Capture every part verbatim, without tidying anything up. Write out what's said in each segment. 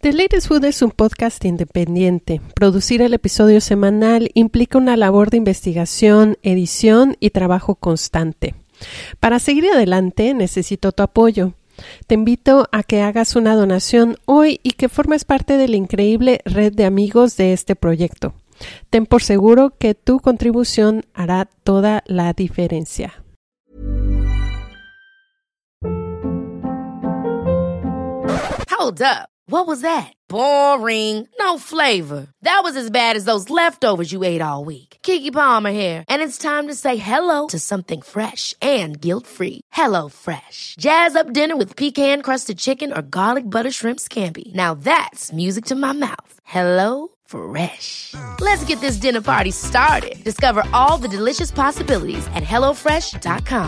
The Latest Food es un podcast independiente. Producir el episodio semanal implica una labor de investigación, edición y trabajo constante. Para seguir adelante necesito tu apoyo. Te invito a que hagas una donación hoy y que formes parte de la increíble red de amigos de este proyecto. Ten por seguro que tu contribución hará toda la diferencia. Hold up. What was that? Boring. No flavor. That was as bad as those leftovers you ate all week. Keke Palmer here, and it's time to say hello to something fresh and guilt-free. Hello Fresh. Jazz up dinner with pecan-crusted chicken or garlic butter shrimp scampi. Now that's music to my mouth. Hello Fresh. Let's get this dinner party started. Discover all the delicious possibilities at hello fresh dot com.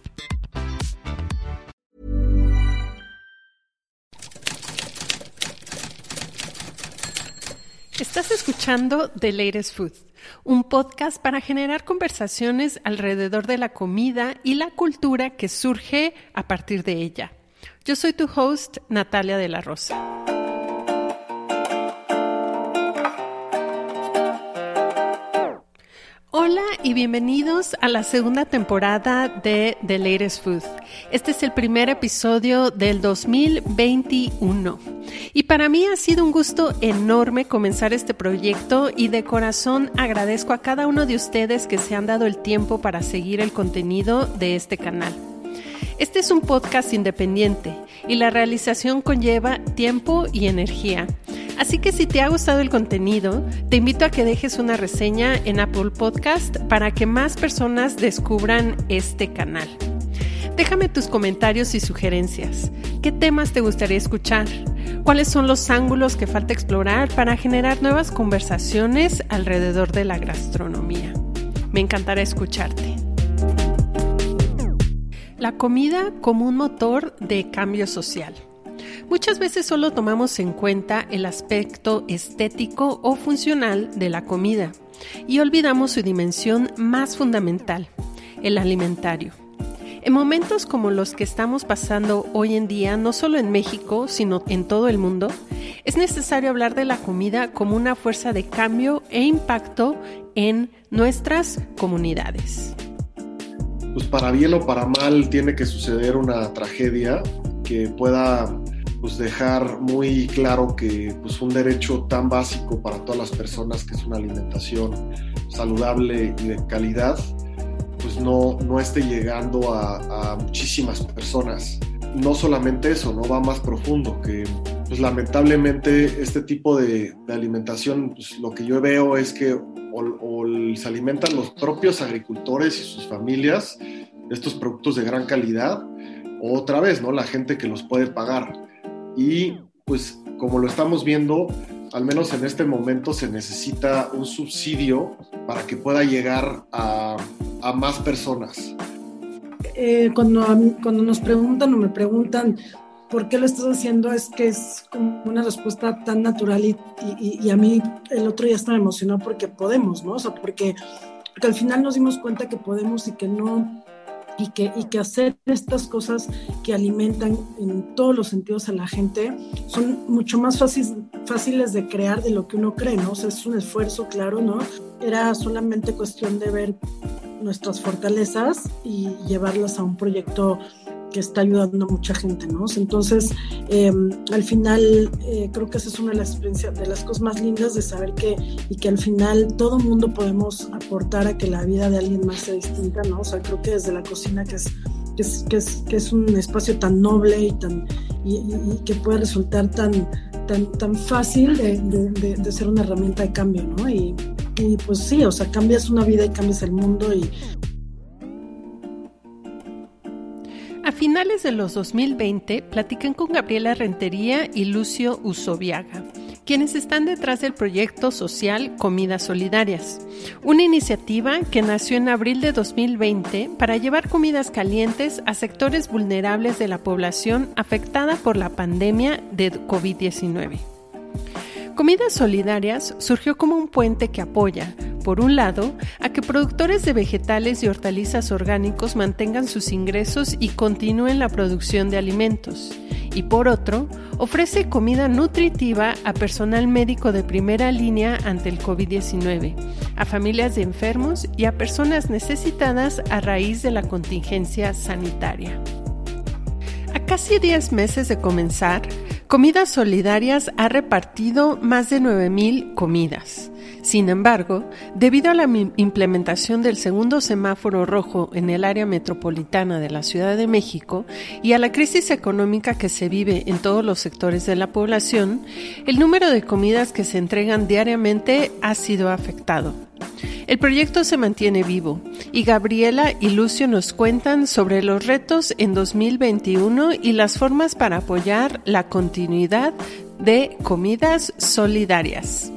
Estás escuchando The Latest Food, un podcast para generar conversaciones alrededor de la comida y la cultura que surge a partir de ella. Yo soy tu host, Natalia de la Rosa. Hola y bienvenidos a la segunda temporada de The Latest Food. Este es el primer episodio del dos mil veintiuno. Y para mí ha sido un gusto enorme comenzar este proyecto y de corazón agradezco a cada uno de ustedes que se han dado el tiempo para seguir el contenido de este canal. Este es un podcast independiente y la realización conlleva tiempo y energía. Así que si te ha gustado el contenido, te invito a que dejes una reseña en Apple Podcast para que más personas descubran este canal. Déjame tus comentarios y sugerencias. ¿Qué temas te gustaría escuchar? ¿Cuáles son los ángulos que falta explorar para generar nuevas conversaciones alrededor de la gastronomía? Me encantará escucharte. La comida como un motor de cambio social. Muchas veces solo tomamos en cuenta el aspecto estético o funcional de la comida y olvidamos su dimensión más fundamental, el alimentario. En momentos como los que estamos pasando hoy en día, no solo en México, sino en todo el mundo, es necesario hablar de la comida como una fuerza de cambio e impacto en nuestras comunidades. Pues para bien o para mal tiene que suceder una tragedia que pueda pues, dejar muy claro que pues, un derecho tan básico para todas las personas, que es una alimentación saludable y de calidad, pues no, no esté llegando a, a muchísimas personas. No solamente eso, no va más profundo, que pues lamentablemente este tipo de, de alimentación, pues lo que yo veo es que o, o se alimentan los propios agricultores y sus familias estos productos de gran calidad, o otra vez, ¿no? La gente que los puede pagar. Y pues como lo estamos viendo, al menos en este momento se necesita un subsidio para que pueda llegar a, a más personas. Eh, cuando, cuando nos preguntan o me preguntan por qué lo estás haciendo, es que es como una respuesta tan natural y, y, y a mí el otro día estaba emocionado porque podemos, ¿no? O sea, porque, porque al final nos dimos cuenta que podemos y que no, y que, y que hacer estas cosas que alimentan en todos los sentidos a la gente son mucho más fácil, fáciles de crear de lo que uno cree, ¿no? O sea, es un esfuerzo, claro, ¿no? Era solamente cuestión de ver nuestras fortalezas y llevarlas a un proyecto que está ayudando a mucha gente, ¿no? Entonces, eh, al final, eh, creo que esa es una de las experiencias, de las cosas más lindas de saber que, y que al final todo mundo podemos aportar a que la vida de alguien más sea distinta, ¿no? O sea, creo que desde la cocina, que es, que es, que es, que es un espacio tan noble y, tan, y, y, y que puede resultar tan, tan, tan fácil de, de, de, de ser una herramienta de cambio, ¿no? Y, y pues sí, o sea, cambias una vida y cambias el mundo y... A finales de los dos mil veinte, platican con Gabriela Rentería y Lucio Usobiaga, quienes están detrás del proyecto social Comidas Solidarias, una iniciativa que nació en abril de dos mil veinte para llevar comidas calientes a sectores vulnerables de la población afectada por la pandemia de covid diecinueve. Comidas Solidarias surgió como un puente que apoya, por un lado, a que productores de vegetales y hortalizas orgánicos mantengan sus ingresos y continúen la producción de alimentos, y por otro, ofrece comida nutritiva a personal médico de primera línea ante el covid diecinueve, a familias de enfermos y a personas necesitadas a raíz de la contingencia sanitaria. A casi diez meses de comenzar, Comidas Solidarias ha repartido más de nueve mil comidas. Sin embargo, debido a la implementación del segundo semáforo rojo en el área metropolitana de la Ciudad de México y a la crisis económica que se vive en todos los sectores de la población, el número de comidas que se entregan diariamente ha sido afectado. El proyecto se mantiene vivo y Gabriela y Lucio nos cuentan sobre los retos en dos mil veintiuno y las formas para apoyar la continuidad de Comidas Solidarias.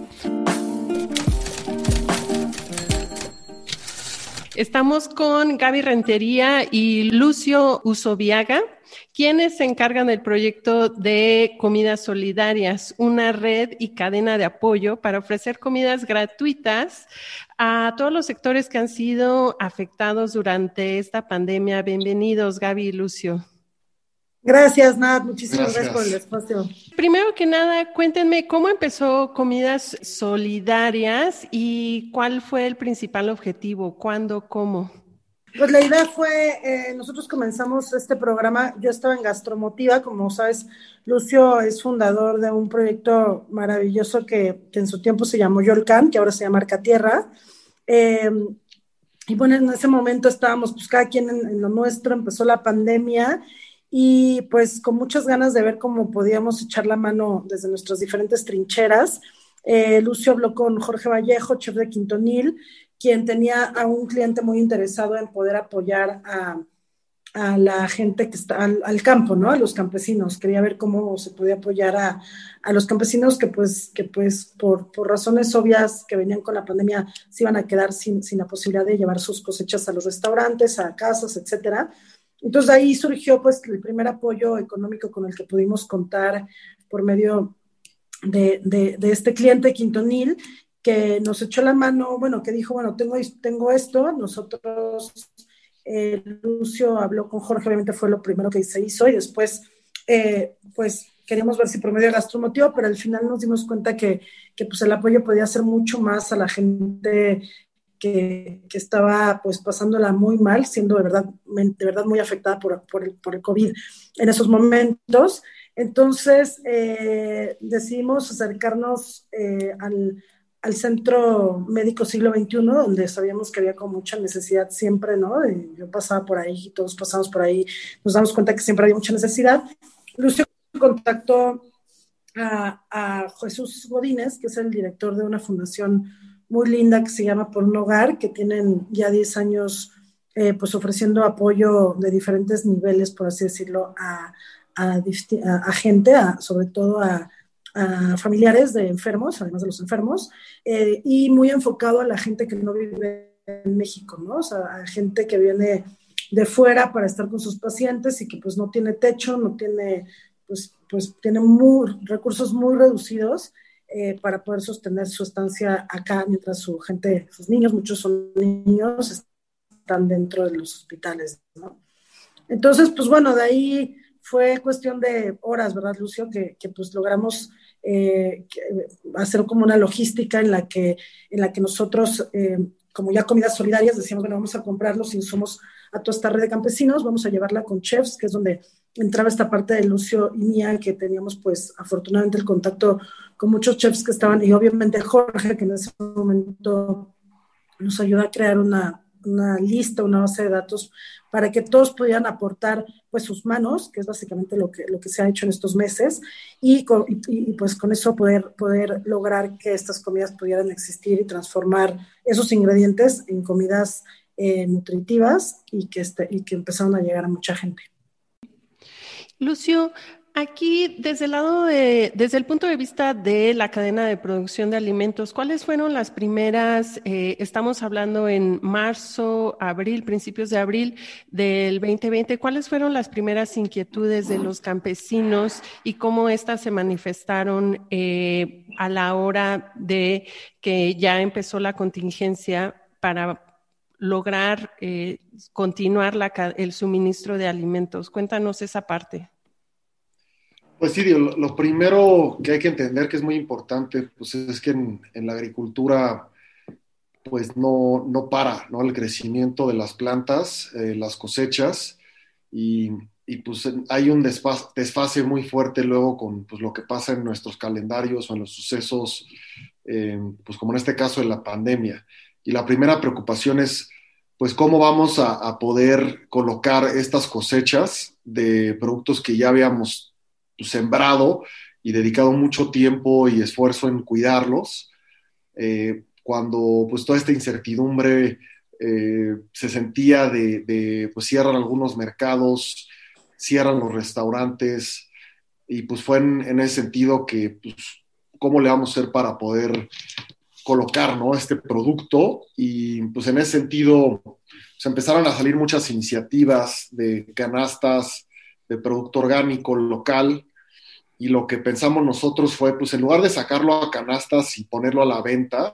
Estamos con Gaby Rentería y Lucio Usoviaga, quienes se encargan del proyecto de Comidas Solidarias, una red y cadena de apoyo para ofrecer comidas gratuitas a todos los sectores que han sido afectados durante esta pandemia. Bienvenidos, Gaby y Lucio. Gracias, Nat. Muchísimas Gracias. gracias por el espacio. Primero que nada, cuéntenme cómo empezó Comidas Solidarias y cuál fue el principal objetivo, cuándo, cómo. Pues la idea fue, eh, nosotros comenzamos este programa, yo estaba en Gastromotiva, como sabes, Lucio es fundador de un proyecto maravilloso que, que en su tiempo se llamó Yolcan, que ahora se llama Arcatierra. Eh, y bueno, en ese momento estábamos, pues cada quien en, en lo nuestro, empezó la pandemia y pues con muchas ganas de ver cómo podíamos echar la mano desde nuestras diferentes trincheras. Eh, Lucio habló con Jorge Vallejo, chef de Quintonil, quien tenía a un cliente muy interesado en poder apoyar a, a la gente que está al, al campo, ¿no? A los campesinos. Quería ver cómo se podía apoyar a, a los campesinos que pues, que pues por, por razones obvias que venían con la pandemia se iban a quedar sin, sin la posibilidad de llevar sus cosechas a los restaurantes, a casas, etcétera. Entonces ahí surgió pues el primer apoyo económico con el que pudimos contar por medio de, de, de este cliente Quintonil, que nos echó la mano, bueno, que dijo, bueno, tengo, tengo esto, nosotros, eh, Lucio habló con Jorge, obviamente fue lo primero que se hizo, y después, eh, pues, queríamos ver si por medio de Gastromotiva, pero al final nos dimos cuenta que, que pues, el apoyo podía ser mucho más a la gente que, que estaba, pues, pasándola muy mal, siendo de verdad, de verdad muy afectada por, por, el, por el COVID en esos momentos. Entonces, eh, decidimos acercarnos eh, al al Centro Médico Siglo veintiuno, donde sabíamos que había con mucha necesidad siempre, ¿no? Yo pasaba por ahí, todos pasamos por ahí, nos damos cuenta que siempre había mucha necesidad. Lucio contactó a, a Jesús Godínez, que es el director de una fundación muy linda que se llama Por un Hogar, que tienen ya diez años eh, pues ofreciendo apoyo de diferentes niveles, por así decirlo, a, a, a, a gente, a, sobre todo a a familiares de enfermos, además de los enfermos, eh, y muy enfocado a la gente que no vive en México, ¿no? O sea, a gente que viene de fuera para estar con sus pacientes y que pues no tiene techo, no tiene, pues, pues tiene muy, recursos muy reducidos eh, para poder sostener su estancia acá, mientras su gente, sus niños, muchos son niños, están dentro de los hospitales, ¿no? Entonces, pues bueno, de ahí fue cuestión de horas, ¿verdad, Lucio? Que, que pues logramos eh, que, hacer como una logística en la que, en la que nosotros, eh, como ya Comidas Solidarias, decíamos, bueno, vamos a comprar los insumos a toda esta red de campesinos, vamos a llevarla con chefs, que es donde entraba esta parte de Lucio y mía, que teníamos pues afortunadamente el contacto con muchos chefs que estaban, y obviamente Jorge, que en ese momento nos ayudó a crear una una lista, una base de datos para que todos pudieran aportar pues sus manos, que es básicamente lo que, lo que se ha hecho en estos meses, y, con, y, y pues con eso poder, poder lograr que estas comidas pudieran existir y transformar esos ingredientes en comidas eh, nutritivas y que, este, y que empezaron a llegar a mucha gente. Lucio, aquí desde el lado de, desde el punto de vista de la cadena de producción de alimentos, ¿cuáles fueron las primeras, eh, estamos hablando en marzo, abril, principios de abril del veinte veinte, ¿cuáles fueron las primeras inquietudes de los campesinos y cómo estas se manifestaron eh, a la hora de que ya empezó la contingencia para lograr eh, continuar la, el suministro de alimentos? Cuéntanos esa parte. Pues sí, lo, lo primero que hay que entender que es muy importante, pues es que en, en la agricultura pues no, no para, ¿no? El crecimiento de las plantas, eh, las cosechas, y, y, pues hay un desfase, desfase muy fuerte luego con pues, lo que pasa en nuestros calendarios o en los sucesos, eh, pues como en este caso de la pandemia. Y la primera preocupación es, pues, cómo vamos a, a poder colocar estas cosechas de productos que ya habíamos pues, sembrado y dedicado mucho tiempo y esfuerzo en cuidarlos, eh, cuando pues toda esta incertidumbre eh, se sentía de, de, pues cierran algunos mercados, cierran los restaurantes, y pues fue en, en ese sentido que pues cómo le vamos a hacer para poder colocar, ¿no? Este producto, y pues en ese sentido se empezaron a salir muchas iniciativas de canastas de producto orgánico local, y lo que pensamos nosotros fue, pues en lugar de sacarlo a canastas y ponerlo a la venta,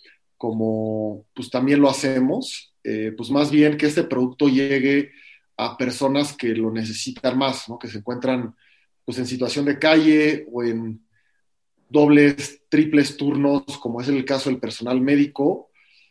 como pues también lo hacemos, eh, pues más bien que este producto llegue a personas que lo necesitan más, ¿no? Que se encuentran pues en situación de calle o en dobles, triples turnos, como es el caso del personal médico,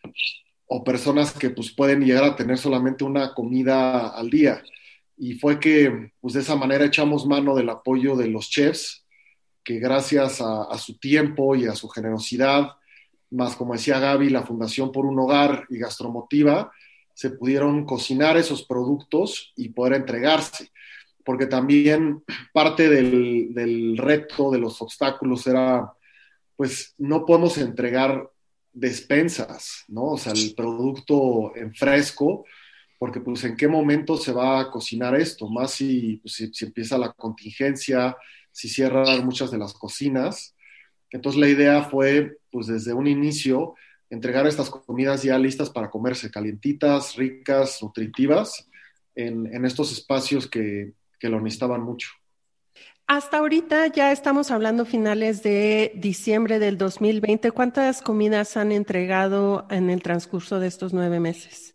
o personas que pues pueden llegar a tener solamente una comida al día. Y fue que pues de esa manera echamos mano del apoyo de los chefs, que gracias a, a su tiempo y a su generosidad, más como decía Gaby, la Fundación por un Hogar y Gastromotiva, se pudieron cocinar esos productos y poder entregarse. Porque también parte del, del reto, de los obstáculos era, pues no podemos entregar despensas, ¿no? O sea, el producto en fresco, porque pues en qué momento se va a cocinar esto, más si, pues, si, si empieza la contingencia, si cierran muchas de las cocinas. Entonces la idea fue, pues desde un inicio, entregar estas comidas ya listas para comerse, calientitas, ricas, nutritivas, en, en estos espacios que, que lo necesitaban mucho. Hasta ahorita ya estamos hablando finales de diciembre del dos mil veinte. ¿Cuántas comidas han entregado en el transcurso de estos nueve meses?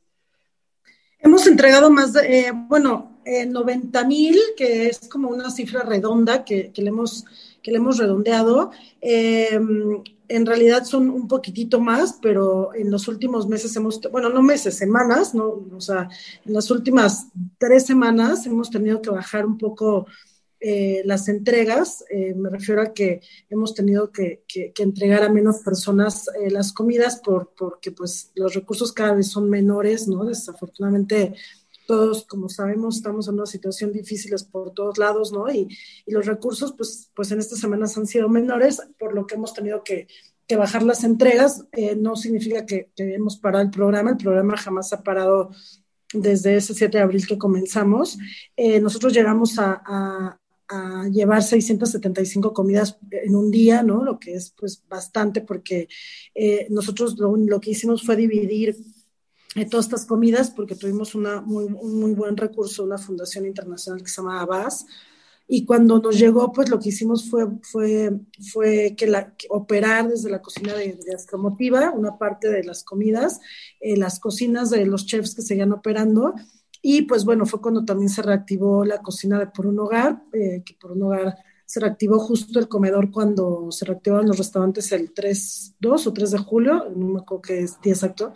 Hemos entregado más de, eh, bueno, eh, noventa mil, que es como una cifra redonda que, que, le, hemos, que le hemos redondeado. Eh, en realidad son un poquitito más, pero en los últimos meses hemos, bueno, no meses, semanas, ¿no? O sea, en las últimas tres semanas hemos tenido que bajar un poco Eh, las entregas. Eh, me refiero a que hemos tenido que, que, que entregar a menos personas eh, las comidas por, porque pues los recursos cada vez son menores, ¿no? Desafortunadamente todos, como sabemos, estamos en una situación difícil por todos lados, ¿no? Y, y los recursos pues, pues en estas semanas han sido menores, por lo que hemos tenido que, que bajar las entregas. Eh, no significa que, que hemos parado el programa, el programa jamás ha parado desde ese siete de abril que comenzamos. Eh, nosotros llegamos a, a a llevar seiscientas setenta y cinco comidas en un día, ¿no? Lo que es pues bastante, porque eh, nosotros lo, lo que hicimos fue dividir eh, todas estas comidas, porque tuvimos una muy, un muy buen recurso, una fundación internacional que se llama Abbas, y cuando nos llegó, pues lo que hicimos fue, fue, fue que, la, que operar desde la cocina de, de Gastromotiva una parte de las comidas, eh, las cocinas de los chefs que seguían operando. Y pues bueno, fue cuando también se reactivó la cocina de Por un Hogar, eh, que Por un Hogar se reactivó justo el comedor cuando se reactivaron los restaurantes el tres, dos o tres de julio, no me acuerdo qué es día exacto.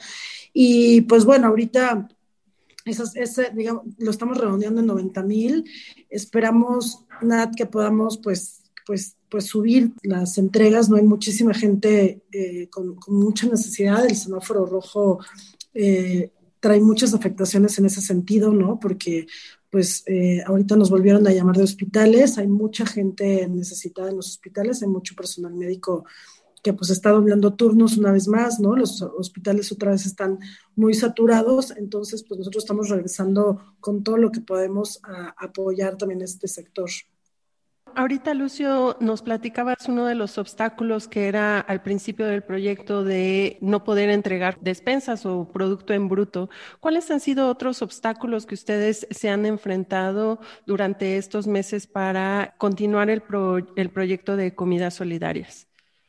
Y pues bueno, ahorita esas, ese, digamos, lo estamos redondeando en noventa mil. Esperamos, Nat, que podamos pues, pues, pues subir las entregas, ¿no? Hay muchísima gente eh, con, con mucha necesidad. El semáforo rojo eh, trae muchas afectaciones en ese sentido, ¿no? Porque pues eh, ahorita nos volvieron a llamar de hospitales, hay mucha gente necesitada en los hospitales, hay mucho personal médico que pues está doblando turnos una vez más, ¿no? Los hospitales otra vez están muy saturados, entonces pues nosotros estamos regresando con todo lo que podemos a apoyar también este sector. Ahorita, Lucio, nos platicabas uno de los obstáculos que era al principio del proyecto de no poder entregar despensas o producto en bruto. ¿Cuáles han sido otros obstáculos que ustedes se han enfrentado durante estos meses para continuar el, pro, el proyecto de comidas solidarias?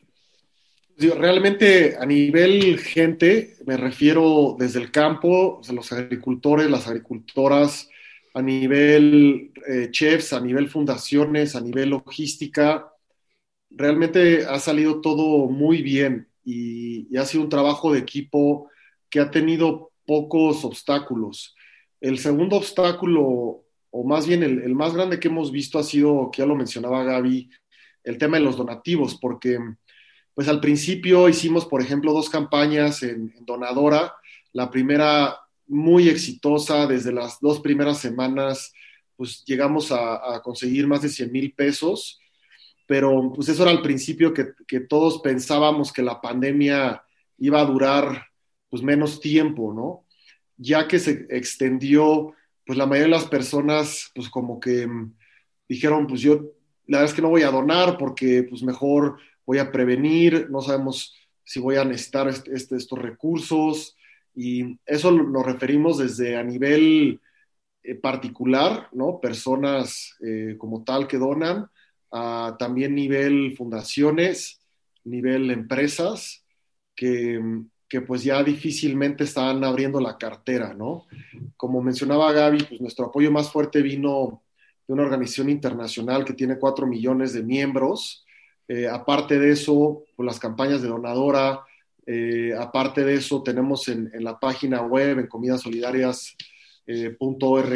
Realmente a nivel gente, me refiero desde el campo, o sea, los agricultores, las agricultoras, a nivel eh, chefs, a nivel fundaciones, a nivel logística. Realmente ha salido todo muy bien y, y ha sido un trabajo de equipo que ha tenido pocos obstáculos. El segundo obstáculo, o más bien el, el más grande que hemos visto, ha sido, que ya lo mencionaba Gaby, el tema de los donativos, porque pues al principio hicimos, por ejemplo, dos campañas en, en Donadora. La primera muy exitosa, desde las dos primeras semanas, pues llegamos a, a conseguir más de cien mil pesos, pero pues eso era al principio que, que todos pensábamos que la pandemia iba a durar pues menos tiempo, ¿no? Ya que se extendió, pues la mayoría de las personas pues como que mm, dijeron, pues yo la verdad es que no voy a donar porque pues mejor voy a prevenir, no sabemos si voy a necesitar este, este, estos recursos, y eso nos referimos desde a nivel eh, particular, ¿no? Personas eh, como tal que donan, a también nivel fundaciones, nivel empresas, que, que pues ya difícilmente están abriendo la cartera, ¿no? Como mencionaba Gaby, pues nuestro apoyo más fuerte vino de una organización internacional que tiene cuatro millones de miembros. Eh, aparte de eso, pues las campañas de Donadora. Eh, aparte de eso, tenemos en, en la página web, en comidas solidarias punto org,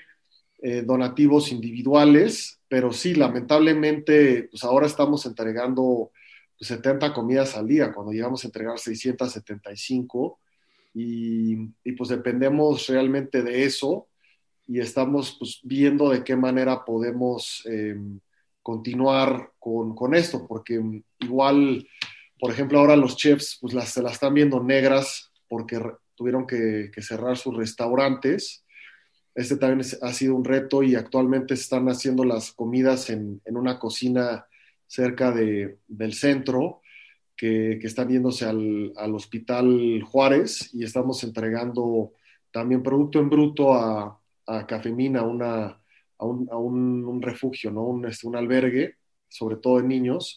eh, donativos individuales, pero sí, lamentablemente, pues ahora estamos entregando pues, setenta comidas al día, cuando llegamos a entregar seiscientas setenta y cinco, y, y pues dependemos realmente de eso, y estamos pues viendo de qué manera podemos eh, continuar con, con esto, porque igual, por ejemplo, ahora los chefs pues las, se las están viendo negras porque tuvieron que, que cerrar sus restaurantes. Este también es, ha sido un reto, y actualmente se están haciendo las comidas en, en una cocina cerca de, del centro, que, que están yéndose al, al Hospital Juárez, y estamos entregando también producto en bruto a, a Cafemina, una, a, un, a un, un refugio, ¿no? un, este, un albergue, sobre todo de niños.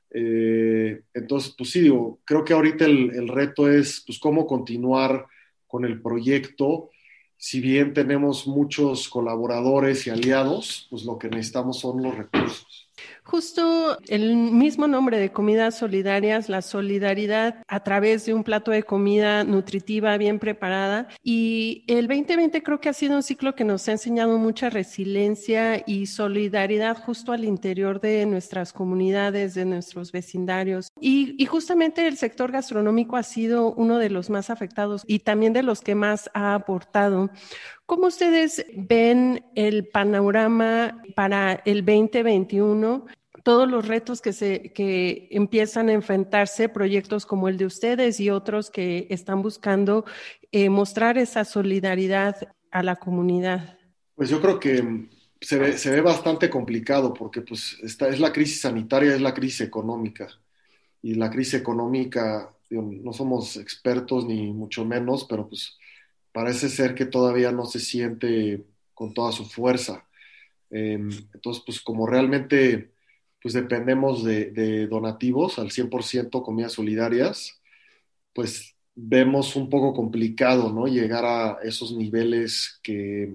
Eh, entonces, pues sí, digo, creo que ahorita el, el reto es pues cómo continuar con el proyecto. Si bien tenemos muchos colaboradores y aliados, pues lo que necesitamos son los recursos. Justo el mismo nombre de Comidas Solidarias, la solidaridad a través de un plato de comida nutritiva, bien preparada. Y el veinte veinte creo que ha sido un ciclo que nos ha enseñado mucha resiliencia y solidaridad justo al interior de nuestras comunidades, de nuestros vecindarios. Y, y justamente el sector gastronómico ha sido uno de los más afectados y también de los que más ha aportado. ¿Cómo ustedes ven el panorama para el veinte veintiuno? Todos los retos que, se, que empiezan a enfrentarse, proyectos como el de ustedes y otros que están buscando eh, mostrar esa solidaridad a la comunidad. Pues yo creo que se ve, se ve bastante complicado, porque pues esta es la crisis sanitaria, es la crisis económica. Y la crisis económica, digo, no somos expertos ni mucho menos, pero pues parece ser que todavía no se siente con toda su fuerza. Eh, entonces, pues como realmente pues dependemos de, de donativos al cien por ciento, comidas solidarias, pues vemos un poco complicado, ¿no? Llegar a esos niveles que,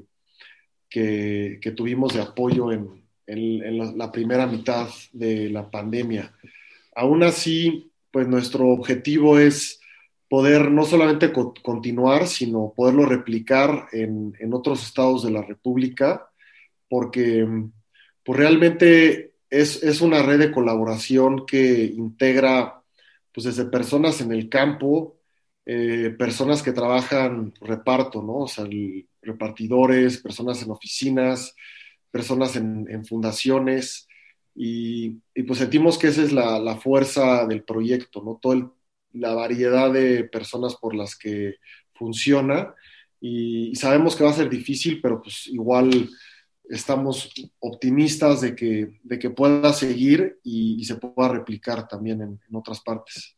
que, que tuvimos de apoyo en, en, en la, la primera mitad de la pandemia. Aún así, pues nuestro objetivo es poder no solamente co- continuar, sino poderlo replicar en, en otros estados de la República, porque pues realmente es, es una red de colaboración que integra pues desde personas en el campo, eh, personas que trabajan reparto, ¿no? O sea, el- repartidores, personas en oficinas, personas en, en fundaciones, y, y pues sentimos que esa es la, la fuerza del proyecto, ¿no? Todo el- la variedad de personas por las que funciona, y, y sabemos que va a ser difícil, pero pues igual estamos optimistas de que, de que pueda seguir y, y se pueda replicar también en, en otras partes.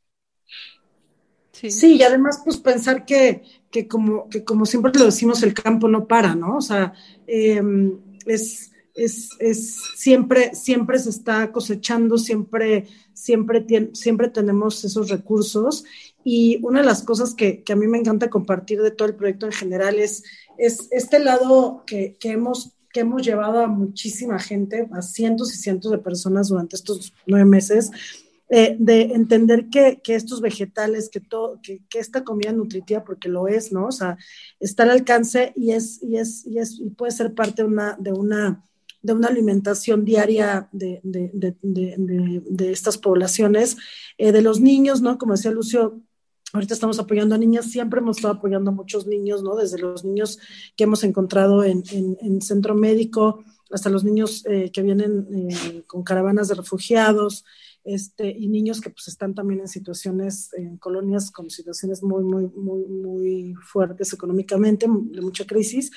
Sí. Sí, y además pues pensar que, que, como, que como siempre lo decimos, el campo no para, ¿no? O sea, eh, es, es, es siempre, siempre se está cosechando, siempre, siempre, tien, siempre tenemos esos recursos. Y una de las cosas que, que a mí me encanta compartir de todo el proyecto en general es, es este lado que, que, hemos, que hemos llevado a muchísima gente, a cientos y cientos de personas durante estos nueve meses, eh, de entender que, que estos vegetales, que, todo, que, que esta comida nutritiva, porque lo es, ¿no? O sea, está al alcance y, es, y, es, y, es, y puede ser parte de una... De una de una alimentación diaria de, de, de, de, de, de estas poblaciones, eh, de los niños, ¿no? Como decía Lucio, ahorita estamos apoyando a niñas, siempre hemos estado apoyando a muchos niños, ¿no? Desde los niños que hemos encontrado en, en, en centro médico, hasta los niños eh, que vienen eh, con caravanas de refugiados, este, y niños que pues están también en situaciones, en colonias con situaciones muy, muy, muy, muy fuertes económicamente, de mucha crisis.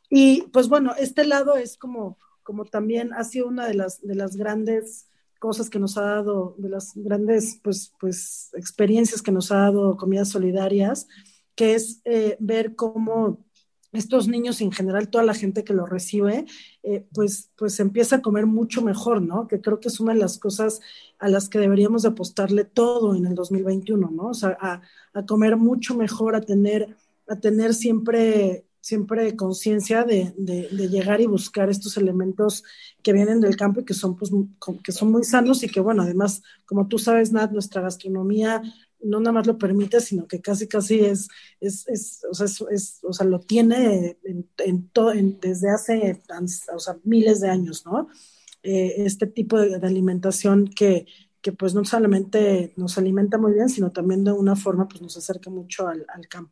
Y pues bueno, este lado es como como también ha sido una de las, de las grandes cosas que nos ha dado, de las grandes pues, pues, experiencias que nos ha dado Comidas Solidarias, que es eh, ver cómo estos niños y en general toda la gente que lo recibe, eh, pues, pues empieza a comer mucho mejor, ¿no? Que creo que es una de las cosas a las que deberíamos de apostarle todo en el dos mil veintiuno, ¿no? O sea, a, a comer mucho mejor, a tener, a tener siempre... siempre conciencia de, de, de llegar y buscar estos elementos que vienen del campo y que son, pues, que son muy sanos y que, bueno, además, como tú sabes, Nat, nuestra gastronomía no nada más lo permite, sino que casi, casi es, es, es, o sea, es, es o sea, lo tiene en, en todo, en, desde hace, o sea, miles de años, ¿no? Eh, este tipo de, de alimentación que, que, pues, no solamente nos alimenta muy bien, sino también de una forma, pues, nos acerca mucho al, al campo.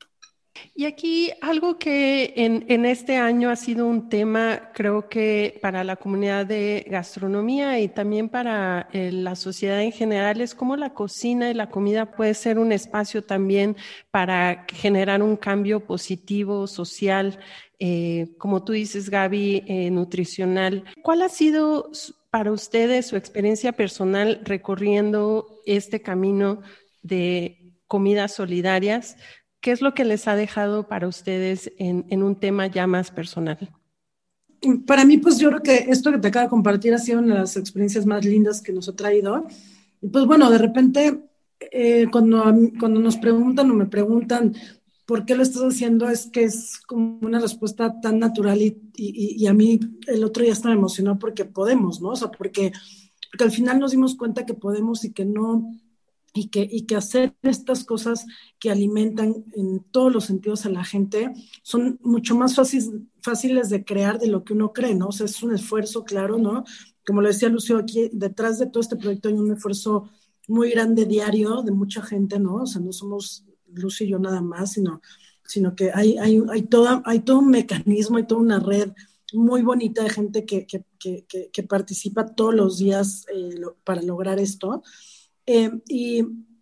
Y aquí algo que en, en este año ha sido un tema, creo que para la comunidad de gastronomía y también para eh, la sociedad en general, es cómo la cocina y la comida puede ser un espacio también para generar un cambio positivo, social, eh, como tú dices, Gaby, eh, nutricional. ¿Cuál ha sido para ustedes su experiencia personal recorriendo este camino de comidas solidarias? ¿Qué es lo que les ha dejado para ustedes en, en un tema ya más personal? Para mí, pues yo creo que esto que te acabo de compartir ha sido una de las experiencias más lindas que nos ha traído. Y pues bueno, de repente, eh, cuando, cuando nos preguntan o me preguntan por qué lo estás haciendo, es que es como una respuesta tan natural y, y, y a mí el otro día hasta me emocionó porque podemos, ¿no? O sea, porque, porque al final nos dimos cuenta que podemos y que no... Y que, y que hacer estas cosas que alimentan en todos los sentidos a la gente son mucho más fácil, fáciles de crear de lo que uno cree, ¿no? O sea, es un esfuerzo, claro, ¿no? Como lo decía Lucio, aquí detrás de todo este proyecto hay un esfuerzo muy grande diario de mucha gente, ¿no? O sea, no somos Lucio y yo nada más, sino, sino que hay, hay, hay, toda, hay todo un mecanismo, hay toda una red muy bonita de gente que, que, que, que, que participa todos los días eh, lo, para lograr esto. Eh, y,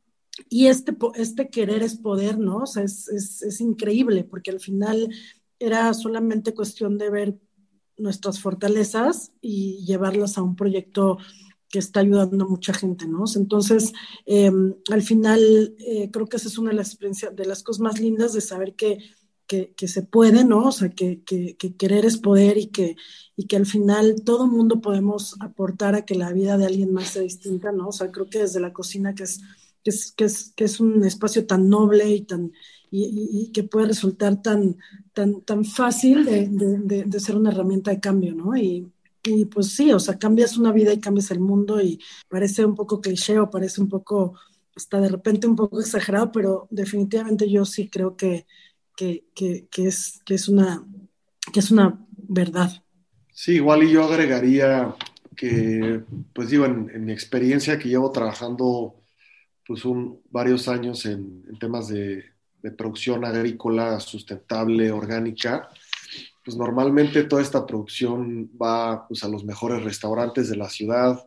y este, este querer es poder, ¿no? O sea, es, es, es increíble, porque al final era solamente cuestión de ver nuestras fortalezas y llevarlas a un proyecto que está ayudando a mucha gente, ¿no? Entonces, eh, al final, eh, creo que esa es una de las experiencias, de las cosas más lindas de saber que, que, que se puede, ¿no? O sea, que, que, que querer es poder y que, y que al final todo mundo podemos aportar a que la vida de alguien más sea distinta, ¿no? O sea, creo que desde la cocina, que es, que es, que es, que es un espacio tan noble y, tan, y, y, y que puede resultar tan, tan, tan fácil de, de, de, de ser una herramienta de cambio, ¿no? Y, y pues sí, o sea, cambias una vida y cambias el mundo y parece un poco cliché o parece un poco, hasta de repente un poco exagerado, pero definitivamente yo sí creo que Que, que, que, es, que, es una, que es una verdad. Sí, igual y yo agregaría que, pues digo, en, en mi experiencia que llevo trabajando pues un, varios años en, en temas de, de producción agrícola sustentable, orgánica, pues normalmente toda esta producción va pues, a los mejores restaurantes de la ciudad,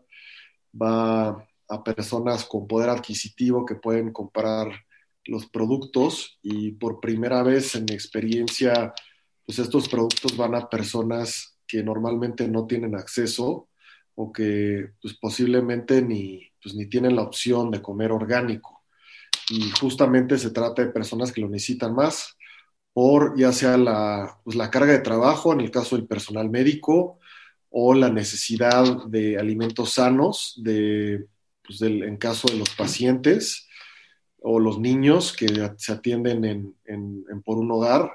va a personas con poder adquisitivo que pueden comprar los productos y por primera vez en mi experiencia, pues estos productos van a personas que normalmente no tienen acceso o que pues posiblemente ni, pues, ni tienen la opción de comer orgánico. Y justamente se trata de personas que lo necesitan más por ya sea la, pues, la carga de trabajo, en el caso del personal médico, o la necesidad de alimentos sanos de, pues del, en caso de los pacientes o los niños que se atienden en, en, en por un hogar.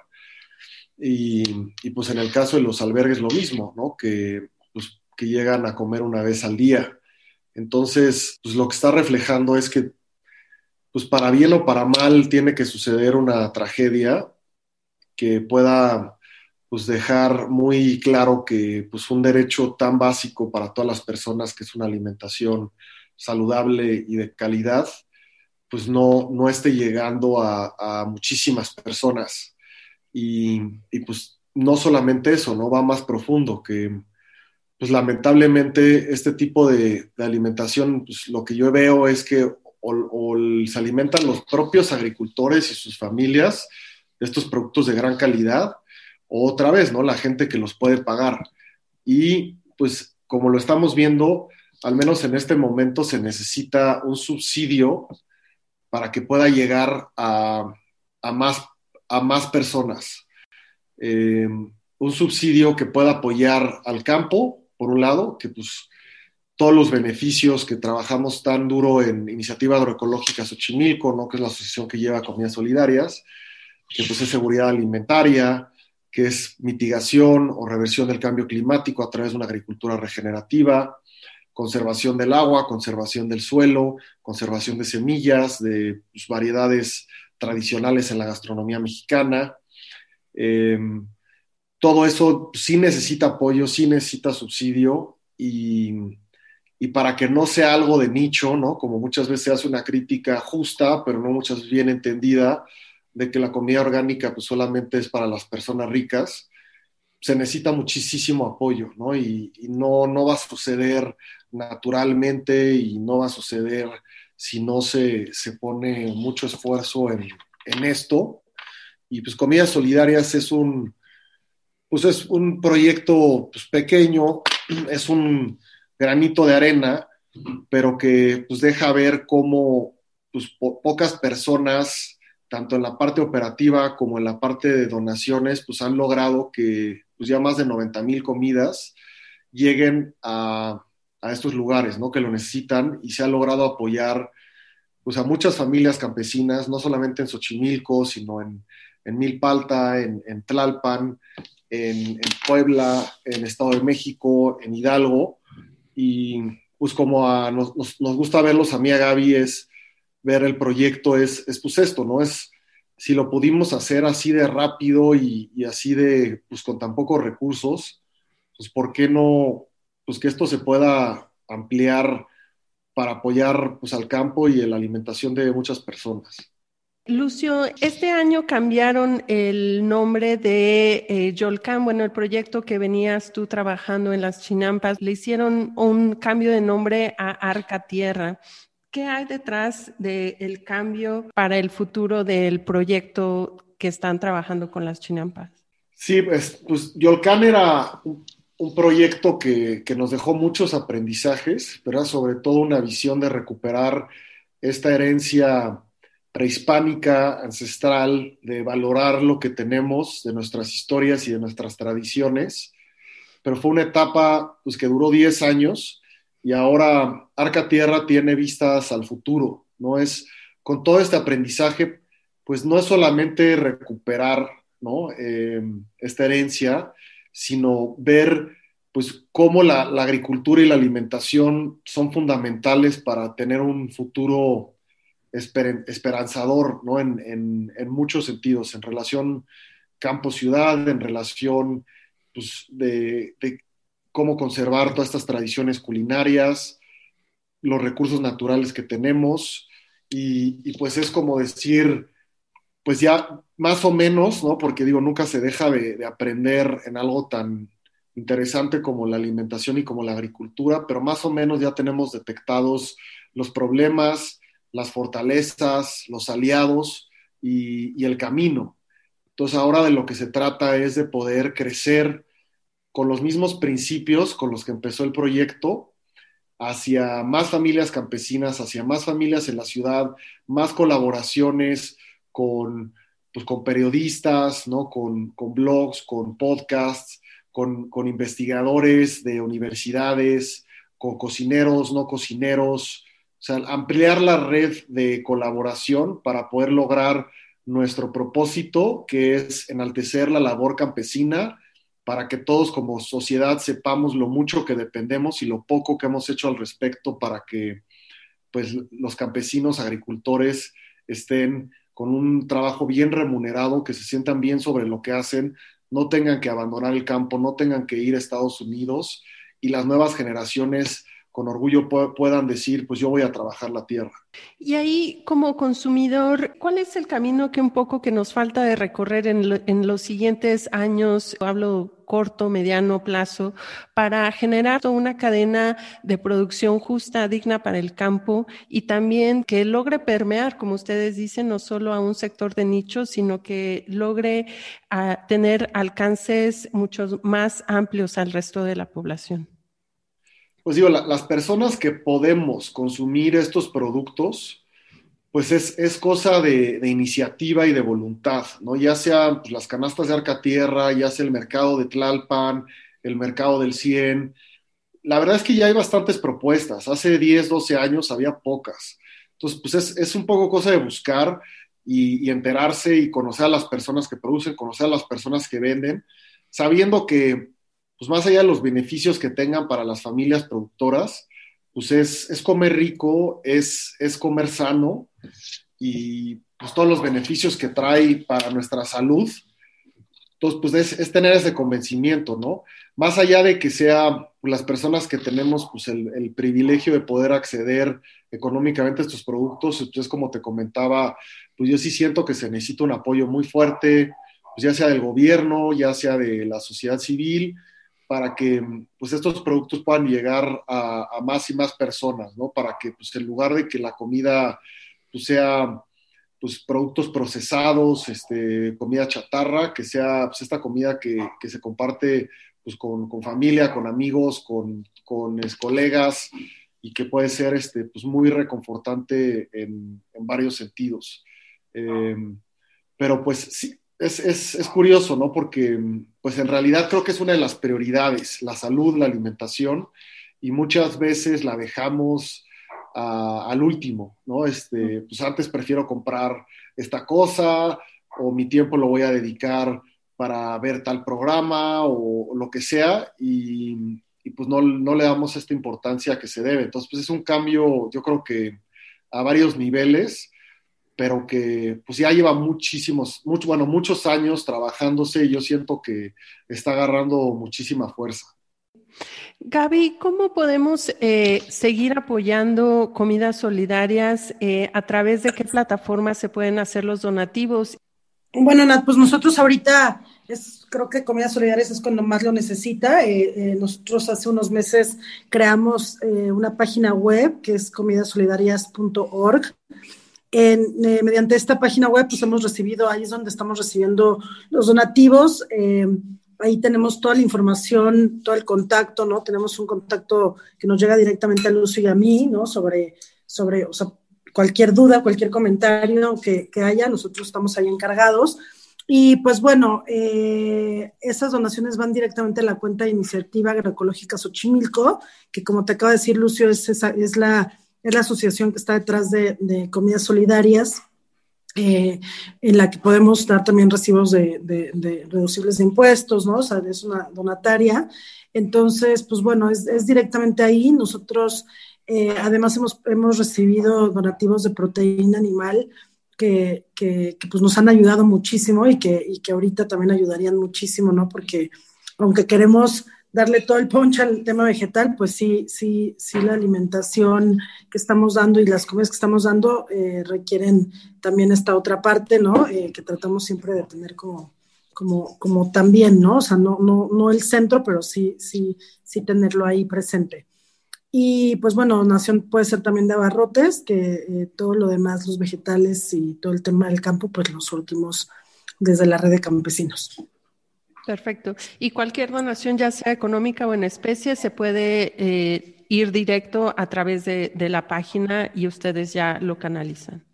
Y, y pues en el caso de los albergues lo mismo, ¿no? Que, pues, que llegan a comer una vez al día. Entonces, pues lo que está reflejando es que, pues para bien o para mal, tiene que suceder una tragedia que pueda, pues, dejar muy claro que, pues, un derecho tan básico para todas las personas, que es una alimentación saludable y de calidad, pues no, no esté llegando a, a muchísimas personas. Y, y pues no solamente eso, ¿no? Va más profundo, que pues lamentablemente este tipo de, de alimentación, pues lo que yo veo es que o, o se alimentan los propios agricultores y sus familias de estos productos de gran calidad, o otra vez, ¿no? La gente que los puede pagar. Y pues como lo estamos viendo, al menos en este momento se necesita un subsidio para que pueda llegar a, a, más, a más personas. Eh, un subsidio que pueda apoyar al campo, por un lado, que pues todos los beneficios que trabajamos tan duro en Iniciativa Agroecológica Xochimilco, ¿no? Que es la asociación que lleva Comidas Solidarias, que pues es seguridad alimentaria, que es mitigación o reversión del cambio climático a través de una agricultura regenerativa, conservación del agua, conservación del suelo, conservación de semillas, de pues, variedades tradicionales en la gastronomía mexicana. Eh, todo eso sí necesita apoyo, sí necesita subsidio, y, y para que no sea algo de nicho, ¿no? Como muchas veces se hace una crítica justa, pero no muchas veces bien entendida, de que la comida orgánica pues solamente es para las personas ricas, se necesita muchísimo apoyo, ¿no? Y, y no, no va a suceder naturalmente, y no va a suceder si no se, se pone mucho esfuerzo en, en esto. Y pues Comidas Solidarias es un, pues es un proyecto pues, pequeño, es un granito de arena, pero que pues deja ver cómo pues, po- pocas personas, tanto en la parte operativa como en la parte de donaciones, pues han logrado que pues, ya más de noventa mil comidas lleguen a, a estos lugares, ¿no? Que lo necesitan, y se ha logrado apoyar pues, a muchas familias campesinas, no solamente en Xochimilco, sino en, en Milpalta, en, en Tlalpan, en, en Puebla, en Estado de México, en Hidalgo. Y pues como a, nos, nos, nos gusta verlos a mí, a Gaby, es ver el proyecto, es, es pues esto, ¿no? Es si lo pudimos hacer así de rápido y, y así de, pues con tan pocos recursos, pues ¿por qué no, pues que esto se pueda ampliar para apoyar pues al campo y la alimentación de muchas personas? Lucio, este año cambiaron el nombre de eh, Yolcán, bueno, el proyecto que venías tú trabajando en las Chinampas, le hicieron un cambio de nombre a Arca Tierra. ¿Qué hay detrás del cambio para el futuro del proyecto que están trabajando con las Chinampas? Sí, pues, pues Yolcán era un, un proyecto que, que nos dejó muchos aprendizajes, pero era sobre todo una visión de recuperar esta herencia prehispánica, ancestral, de valorar lo que tenemos, de nuestras historias y de nuestras tradiciones. Pero fue una etapa pues, que duró diez años, y ahora Arca Tierra tiene vistas al futuro, ¿no? Es, con todo este aprendizaje, pues no es solamente recuperar, ¿no? Eh, esta herencia, sino ver pues cómo la, la agricultura y la alimentación son fundamentales para tener un futuro esper, esperanzador, ¿no? En, en, en muchos sentidos, en relación campo-ciudad, en relación pues, de, de cómo conservar todas estas tradiciones culinarias, los recursos naturales que tenemos, y, y pues es como decir, pues ya más o menos, ¿no? Porque digo, nunca se deja de, de aprender en algo tan interesante como la alimentación y como la agricultura, pero más o menos ya tenemos detectados los problemas, las fortalezas, los aliados y, y el camino. Entonces ahora de lo que se trata es de poder crecer con los mismos principios con los que empezó el proyecto, hacia más familias campesinas, hacia más familias en la ciudad, más colaboraciones con, pues, con periodistas, ¿no? con, con blogs, con podcasts, con, con investigadores de universidades, con cocineros, no cocineros, o sea, ampliar la red de colaboración para poder lograr nuestro propósito, que es enaltecer la labor campesina, para que todos como sociedad sepamos lo mucho que dependemos y lo poco que hemos hecho al respecto para que pues, los campesinos, agricultores estén con un trabajo bien remunerado, que se sientan bien sobre lo que hacen, no tengan que abandonar el campo, no tengan que ir a Estados Unidos y las nuevas generaciones con orgullo pu- puedan decir, pues yo voy a trabajar la tierra. Y ahí, como consumidor, ¿cuál es el camino que un poco que nos falta de recorrer en, lo, en los siguientes años, hablo corto, mediano plazo, para generar toda una cadena de producción justa, digna para el campo y también que logre permear, como ustedes dicen, no solo a un sector de nicho, sino que logre uh, tener alcances mucho más amplios al resto de la población? Pues digo, la, las personas que podemos consumir estos productos, pues es, es cosa de, de iniciativa y de voluntad, ¿no? Ya sea pues, las canastas de Arca Tierra, ya sea el mercado de Tlalpan, el mercado del Cien. La verdad es que ya hay bastantes propuestas. Hace diez, doce años había pocas. Entonces, pues es, es un poco cosa de buscar y, y enterarse y conocer a las personas que producen, conocer a las personas que venden, sabiendo que pues más allá de los beneficios que tengan para las familias productoras, pues es, es comer rico, es, es comer sano y pues todos los beneficios que trae para nuestra salud. Entonces, pues es, es tener ese convencimiento, ¿no? Más allá de que sea pues, las personas que tenemos pues el, el privilegio de poder acceder económicamente a estos productos, pues como te comentaba, pues yo sí siento que se necesita un apoyo muy fuerte, pues ya sea del gobierno, ya sea de la sociedad civil, para que pues, estos productos puedan llegar a, a más y más personas, ¿no? Para que pues, en lugar de que la comida pues, sea pues, productos procesados, este, comida chatarra, que sea pues, esta comida que, que se comparte pues, con, con familia, con amigos, con, con es, colegas, y que puede ser este, pues, muy reconfortante en, en varios sentidos. Eh, pero pues sí, Es, es, es curioso, ¿no? Porque, pues en realidad creo que es una de las prioridades, la salud, la alimentación, y muchas veces la dejamos uh, al último, ¿no? Este, pues antes prefiero comprar esta cosa, o mi tiempo lo voy a dedicar para ver tal programa, o, o lo que sea, y, y pues no, no le damos esta importancia que se debe. Entonces, pues es un cambio, yo creo que a varios niveles, pero que pues ya lleva muchísimos, mucho, bueno, muchos años trabajándose y yo siento que está agarrando muchísima fuerza. Gaby, ¿cómo podemos eh, seguir apoyando Comidas Solidarias? Eh, ¿A través de qué plataformas se pueden hacer los donativos? Bueno, Nat, pues nosotros ahorita es, creo que Comidas Solidarias es cuando más lo necesita. Eh, eh, nosotros hace unos meses creamos eh, una página web que es comidas solidarias punto org. En, eh, mediante esta página web pues hemos recibido, ahí es donde estamos recibiendo los donativos, eh, ahí tenemos toda la información, todo el contacto, ¿no? Tenemos un contacto que nos llega directamente a Lucio y a mí, ¿no? Sobre, sobre o sea, cualquier duda, cualquier comentario que, que haya, nosotros estamos ahí encargados. Y pues bueno, eh, esas donaciones van directamente a la cuenta de Iniciativa Agroecológica Xochimilco, que como te acaba de decir Lucio, es, esa, es la... es la asociación que está detrás de, de Comidas Solidarias, eh, en la que podemos dar también recibos de, de, de reducibles de impuestos, ¿no? O sea, es una donataria. Entonces, pues bueno, es, es directamente ahí. Nosotros, eh, además, hemos, hemos recibido donativos de proteína animal que, que, que pues nos han ayudado muchísimo y que, y que ahorita también ayudarían muchísimo, ¿no? Porque aunque queremos darle todo el punch al tema vegetal, pues sí, sí, sí la alimentación que estamos dando y las comidas que estamos dando eh, requieren también esta otra parte, ¿no? Eh, que tratamos siempre de tener como, como, como también, ¿no? O sea, no, no, no el centro, pero sí, sí, sí tenerlo ahí presente. Y pues bueno, donación puede ser también de abarrotes, que eh, todo lo demás, los vegetales y todo el tema del campo, pues los surtimos desde la red de campesinos. Perfecto. Y cualquier donación, ya sea económica o en especie, se puede eh, ir directo a través de, de la página y ustedes ya lo canalizan.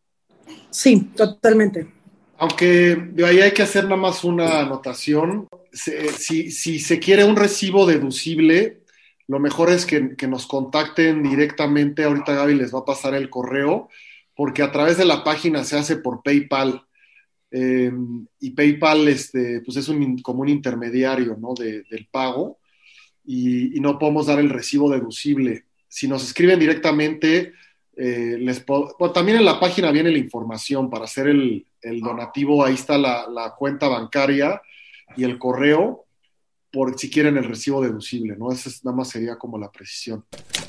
Sí, totalmente. Aunque de ahí hay que hacer nada más una anotación. se, si, si se quiere un recibo deducible, lo mejor es que, que nos contacten directamente. Ahorita Gaby les va a pasar el correo, porque a través de la página se hace por PayPal. Eh, y PayPal este, pues es un, como un intermediario, ¿no? de, del pago, y, y no podemos dar el recibo deducible. Si nos escriben directamente, eh, les puedo, bueno, también en la página viene la información para hacer el, el donativo. Ahí está la, la cuenta bancaria y el correo, por si quieren el recibo deducible, ¿no? Esa nada más sería como la precisión.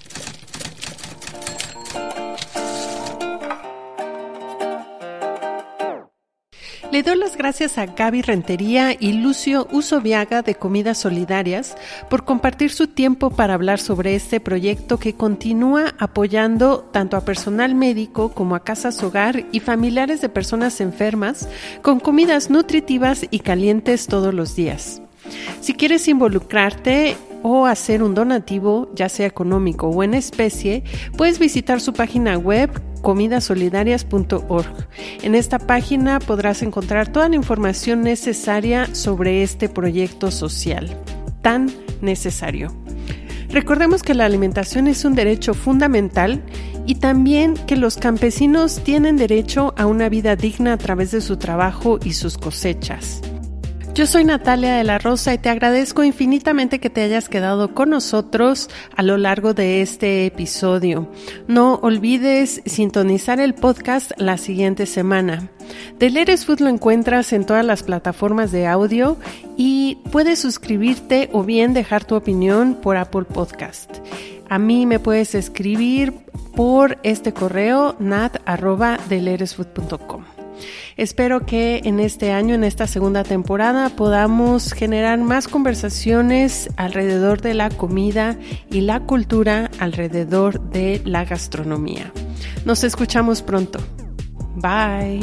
Le doy las gracias a Gaby Rentería y Lucio Usoviaga de Comidas Solidarias por compartir su tiempo para hablar sobre este proyecto que continúa apoyando tanto a personal médico como a casas hogar y familiares de personas enfermas con comidas nutritivas y calientes todos los días. Si quieres involucrarte o hacer un donativo, ya sea económico o en especie, puedes visitar su página web comidas solidarias punto org. En esta página podrás encontrar toda la información necesaria sobre este proyecto social, tan necesario. Recordemos que la alimentación es un derecho fundamental y también que los campesinos tienen derecho a una vida digna a través de su trabajo y sus cosechas. Yo soy Natalia de la Rosa y te agradezco infinitamente que te hayas quedado con nosotros a lo largo de este episodio. No olvides sintonizar el podcast la siguiente semana. The Latest Food lo encuentras en todas las plataformas de audio y puedes suscribirte o bien dejar tu opinión por Apple Podcast. A mí me puedes escribir por este correo nat arroba the latest food punto com. Espero que en este año, en esta segunda temporada, podamos generar más conversaciones alrededor de la comida y la cultura alrededor de la gastronomía. Nos escuchamos pronto. Bye.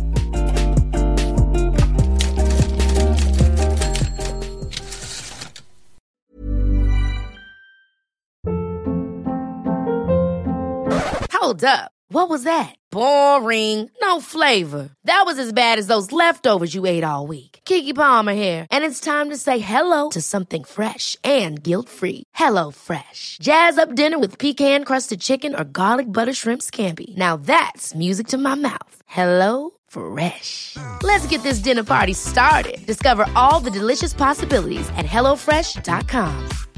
Hold up. What was that? Boring. No flavor. That was as bad as those leftovers you ate all week. Keke Palmer here, and it's time to say hello to something fresh and guilt-free. Hello Fresh. Jazz up dinner with pecan-crusted chicken or garlic butter shrimp scampi. Now that's music to my mouth. Hello Fresh. Let's get this dinner party started. Discover all the delicious possibilities at hello fresh dot com.